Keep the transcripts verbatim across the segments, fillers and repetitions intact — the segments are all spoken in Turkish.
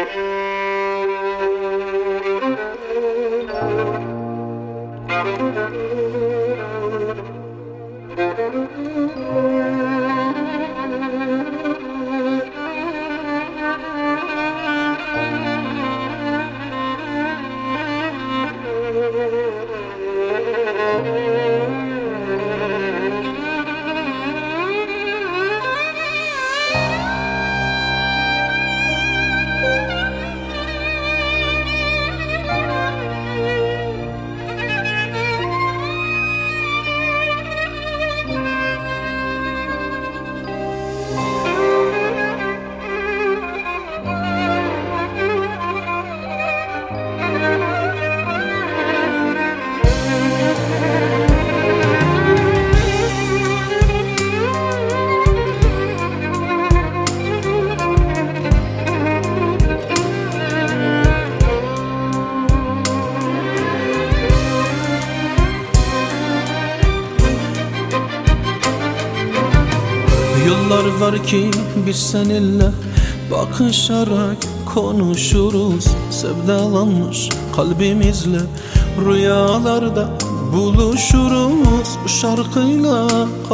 Yıllar var ki biz seninle bakışarak konuşuruz. Sevdalanmış kalbimizle rüyalarda buluşuruz. Bu şarkıyla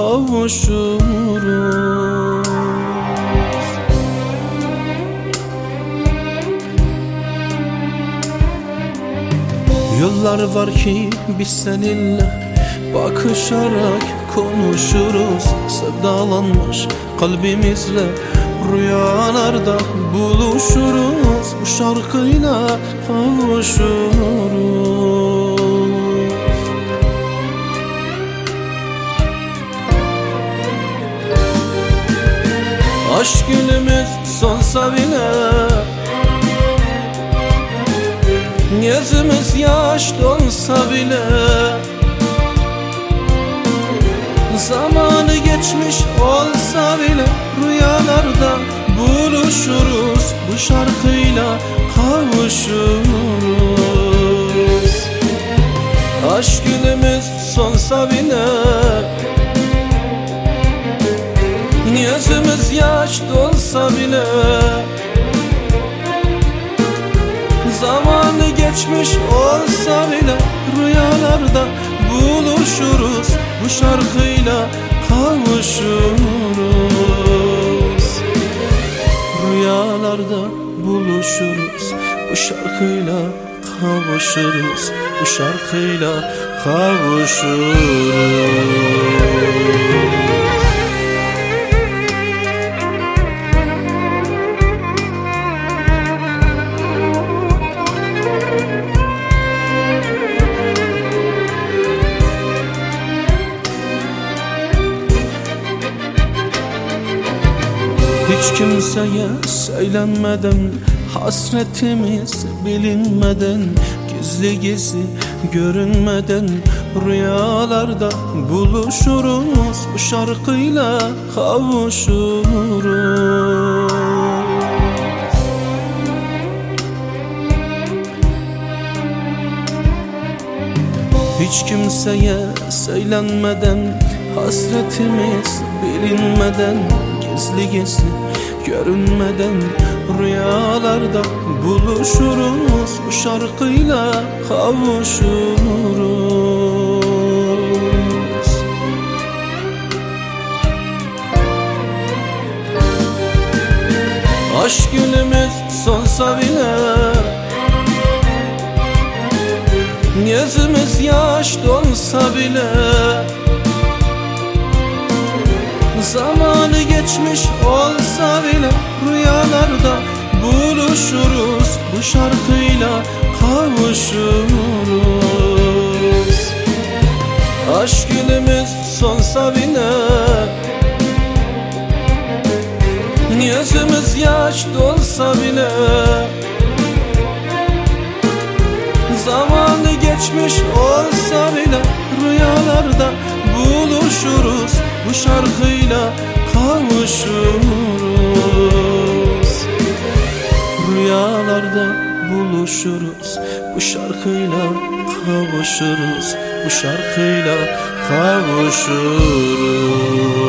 kavuşuruz. Yıllar var ki biz seninle bakışarak konuşuruz. Sevdalanmış kalbimizle rüyalarda buluşuruz. Bu şarkıyla kavuşuruz. Aşk günümüz sonsa bile, gözümüz yaş dolsa bile, zamanı geçmiş olsa bile rüyalarda buluşuruz. Bu şarkıyla kavuşuruz. Aşk günümüz sonsa bile, gözümüz yaş dolsa bile, zamanı geçmiş olsa bile rüyalarda buluşuruz. Bu şarkıyla kavuşuruz. Rüyalarda buluşuruz. Bu şarkıyla kavuşuruz. Bu şarkıyla kavuşuruz. Hiç kimseye söylenmeden, hasretimiz bilinmeden, gizli gizli görünmeden rüyalarda buluşuruz. Bu şarkıyla kavuşuruz. Hiç kimseye söylenmeden, hasretimiz bilinmeden, gizli gizli görünmeden rüyalarda buluşuruz. Bu şarkıyla kavuşuruz. Aşk günümüz sonsa bile, gözümüz yaş dolsa bile, zamanı geçmiş olsa bile rüyalarda buluşuruz. Bu şarkıyla kavuşuruz. Aşk günümüz sonsa bile, gözümüz yaş dolsa bile, zamanı geçmiş olsa bile rüyalarda buluşuruz. Bu şarkıyla kavuşuruz. Rüyalarda buluşuruz. Bu şarkıyla kavuşuruz. Bu şarkıyla kavuşuruz.